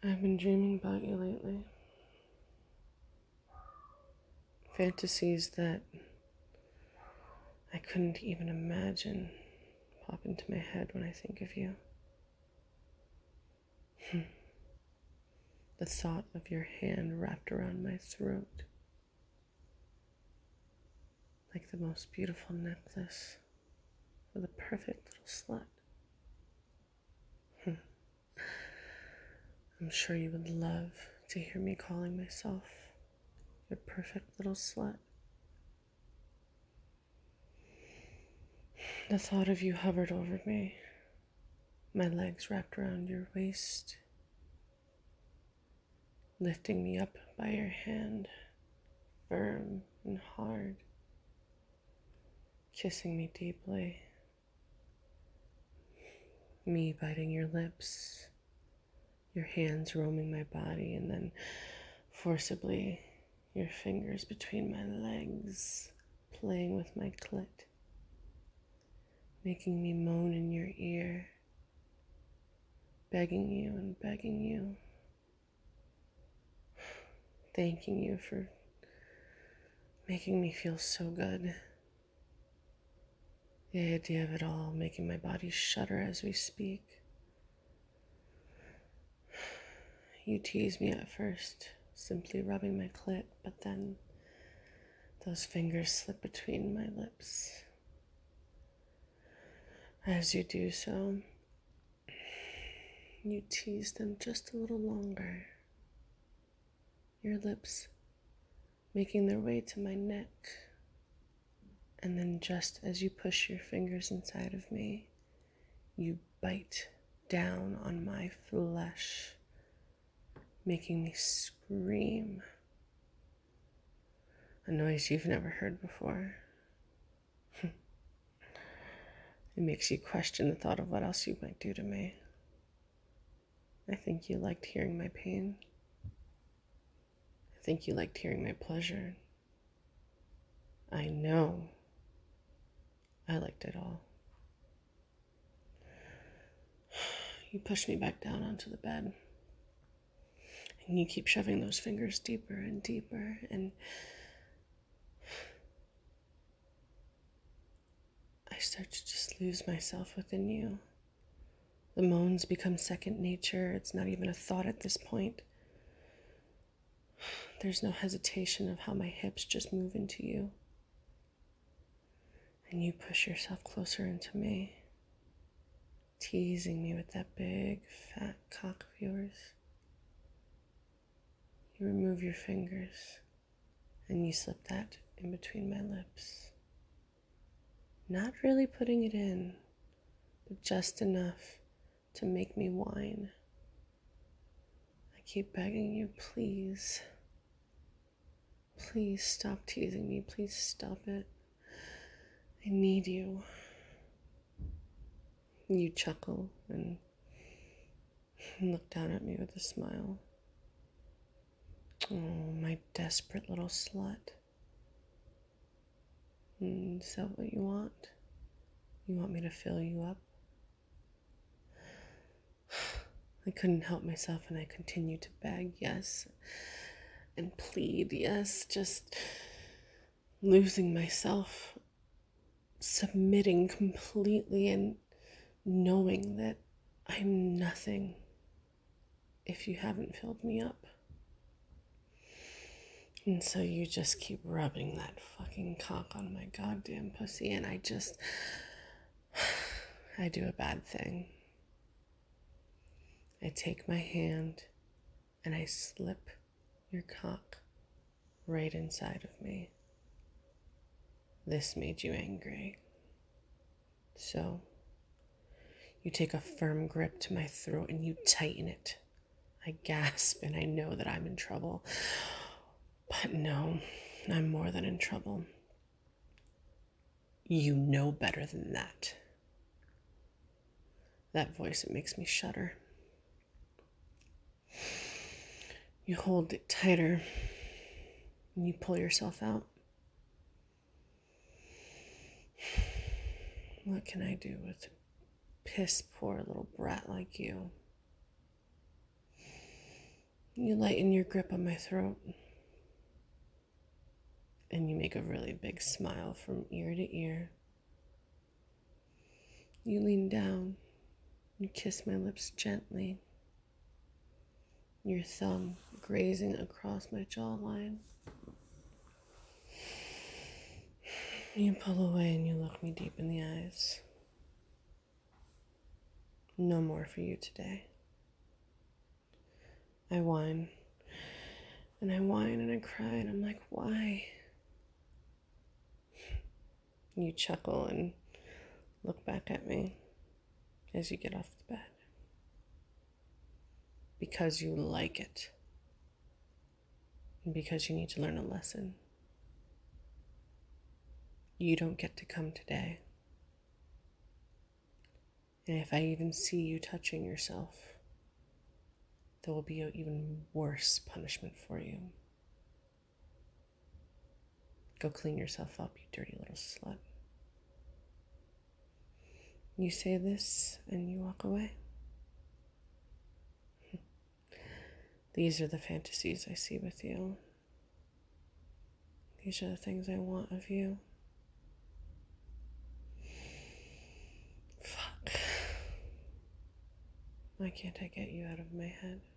I've been dreaming about you lately. Fantasies that I couldn't even imagine pop into my head when I think of you. The thought of your hand wrapped around my throat, like the most beautiful necklace for the perfect little slut. I'm sure you would love to hear me calling myself your perfect little slut. The thought of you hovered over me, my legs wrapped around your waist, lifting me up by your hand, firm and hard, kissing me deeply, me biting your lips, your hands roaming my body, and then forcibly your fingers between my legs, playing with my clit, making me moan in your ear, begging you and begging you, thanking you for making me feel so good. The idea of it all making my body shudder as we speak. You tease me at first, simply rubbing my clit, but then those fingers slip between my lips. As you do so, you tease them just a little longer, your lips making their way to my neck, and then just as you push your fingers inside of me, you bite down on my flesh, making me scream. A noise you've never heard before. It makes you question the thought of what else you might do to me. I think you liked hearing my pain. I think you liked hearing my pleasure. I know I liked it all. You push me back down onto the bed, and you keep shoving those fingers deeper and deeper, and I start to just lose myself within you. The moans become second nature. It's not even a thought at this point. There's no hesitation of how my hips just move into you. And you push yourself closer into me, teasing me with that big, fat cock of yours. You remove your fingers, and you slip that in between my lips. Not really putting it in, but just enough to make me whine. I keep begging you, please. Please stop teasing me. Please stop it. I need you. You chuckle and look down at me with a smile. Oh, my desperate little slut. Is that what you want? You want me to fill you up? I couldn't help myself and I continued to beg, yes, and plead, yes, just losing myself, submitting completely and knowing that I'm nothing if you haven't filled me up. And so you just keep rubbing that fucking cock on my goddamn pussy, and I do a bad thing. I take my hand and I slip your cock right inside of me. This made you angry. So you take a firm grip to my throat and you tighten it. I gasp and I know that I'm in trouble. But no, I'm more than in trouble. You know better than that. That voice, it makes me shudder. You hold it tighter and you pull yourself out. What can I do with a piss poor little brat like you? You lighten your grip on my throat, and you make a really big smile from ear to ear. You lean down and kiss my lips gently, your thumb grazing across my jawline. You pull away and you look me deep in the eyes. No more for you today. I whine, and I whine and I cry, and I'm like, why? You chuckle and look back at me as you get off the bed. Because you like it. And because you need to learn a lesson. You don't get to come today. And if I even see you touching yourself, there will be an even worse punishment for you. Go clean yourself up, you dirty little slut. You say this and you walk away. These are the fantasies I see with you. These are the things I want of you. Fuck. Why can't I get you out of my head?